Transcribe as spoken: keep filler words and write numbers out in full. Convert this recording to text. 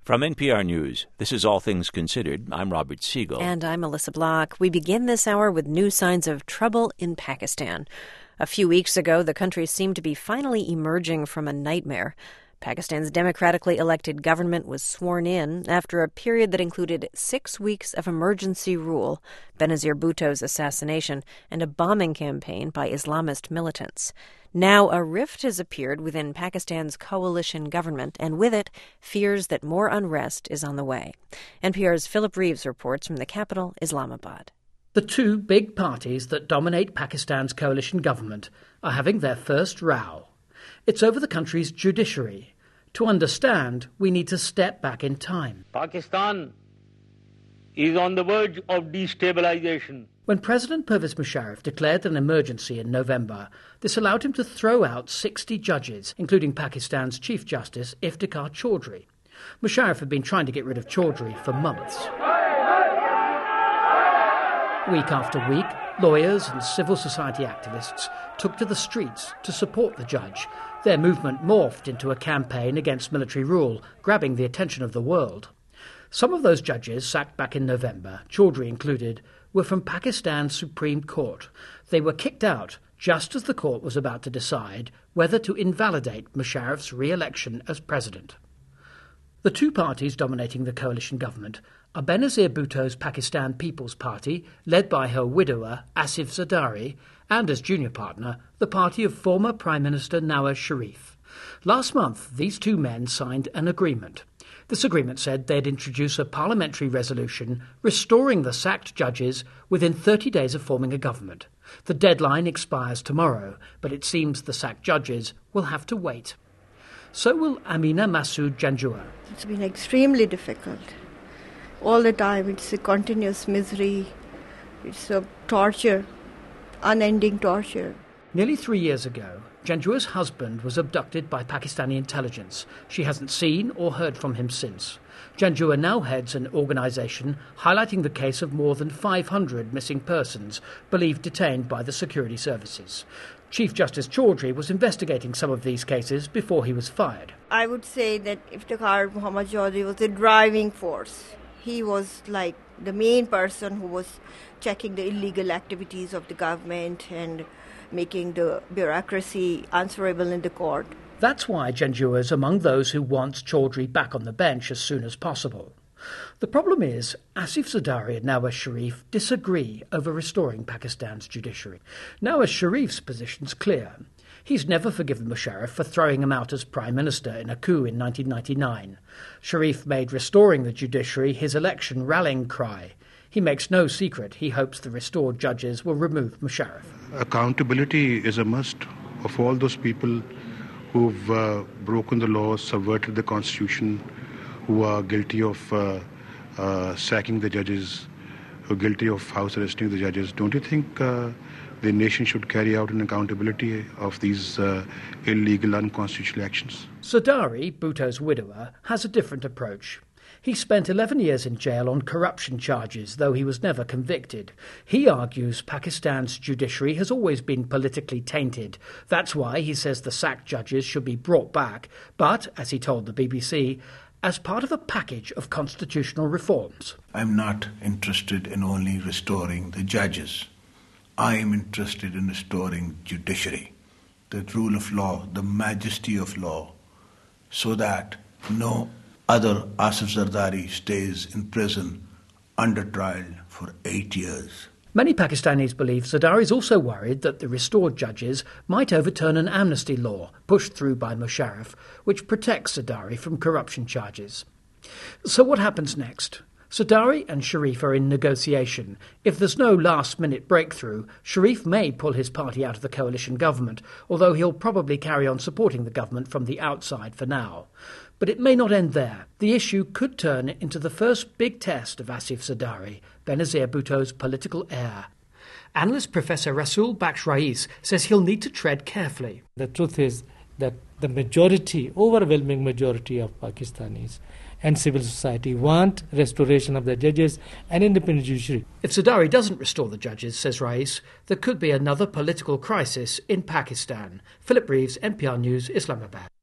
From N P R News, this is All Things Considered. I'm Robert Siegel. And I'm Melissa Block. We begin this hour with new signs of trouble in Pakistan. A few weeks ago, the country seemed to be finally emerging from a nightmare. Pakistan's democratically elected government was sworn in after a period that included six weeks of emergency rule, Benazir Bhutto's assassination, and a bombing campaign by Islamist militants. Now a rift has appeared within Pakistan's coalition government, and with it, fears that more unrest is on the way. N P R's Philip Reeves reports from the capital, Islamabad. The two big parties that dominate Pakistan's coalition government are having their first row. It's over the country's judiciary. To understand, we need to step back in time. Pakistan is on the verge of destabilization. When President Pervez Musharraf declared an emergency in November, this allowed him to throw out sixty judges, including Pakistan's Chief Justice Iftikhar Chaudhry. Musharraf had been trying to get rid of Chaudhry for months. Week after week, lawyers and civil society activists took to the streets to support the judge. Their movement morphed into a campaign against military rule, grabbing the attention of the world. Some of those judges sacked back in November, Chaudhry included, were from Pakistan's Supreme Court. They were kicked out just as the court was about to decide whether to invalidate Musharraf's re-election as president. The two parties dominating the coalition government are Benazir Bhutto's Pakistan People's Party, led by her widower, Asif Zardari, and as junior partner, the party of former Prime Minister Nawaz Sharif. Last month, these two men signed an agreement. This agreement said they'd introduce a parliamentary resolution restoring the sacked judges within thirty days of forming a government. The deadline expires tomorrow, but it seems the sacked judges will have to wait. So will Amina Masood Janjua. It's been extremely difficult. All the time it's a continuous misery, it's a torture, unending torture. Nearly three years ago, Janjua's husband was abducted by Pakistani intelligence. She hasn't seen or heard from him since. Janjua now heads an organisation highlighting the case of more than five hundred missing persons believed detained by the security services. Chief Justice Chaudhry was investigating some of these cases before he was fired. I would say that Iftikhar Muhammad Chaudhry was the driving force. He was like the main person who was checking the illegal activities of the government and making the bureaucracy answerable in the court. That's why Janjua is among those who wants Chaudhry back on the bench as soon as possible. The problem is, Asif Zardari and Nawaz Sharif disagree over restoring Pakistan's judiciary. Nawaz Sharif's position's clear. He's never forgiven Musharraf for throwing him out as Prime Minister in a coup in nineteen ninety-nine. Sharif made restoring the judiciary his election rallying cry. He makes no secret he hopes the restored judges will remove Musharraf. Accountability is a must of all those people who've uh, broken the law, subverted the constitution, who are guilty of uh, uh, sacking the judges, who are guilty of house arresting the judges. Don't you think uh, the nation should carry out an accountability of these uh, illegal, unconstitutional actions? Zardari, Bhutto's widower, has a different approach. He spent eleven years in jail on corruption charges, though he was never convicted. He argues Pakistan's judiciary has always been politically tainted. That's why he says the sacked judges should be brought back, but, as he told the B B C, as part of a package of constitutional reforms. I'm not interested in only restoring the judges. I am interested in restoring judiciary, the rule of law, the majesty of law, so that no other Asif Zardari stays in prison under trial for eight years. Many Pakistanis believe Zardari is also worried that the restored judges might overturn an amnesty law pushed through by Musharraf, which protects Zardari from corruption charges. So what happens next? Zardari and Sharif are in negotiation. If there's no last-minute breakthrough, Sharif may pull his party out of the coalition government, although he'll probably carry on supporting the government from the outside for now. But it may not end there. The issue could turn into the first big test of Asif Zardari, Benazir Bhutto's political heir. Analyst Professor Rasul Baksh Rais says he'll need to tread carefully. The truth is that the majority, overwhelming majority of Pakistanis and civil society want restoration of the judges and independent judiciary. If Zardari doesn't restore the judges, says Rais, there could be another political crisis in Pakistan. Philip Reeves, N P R News, Islamabad.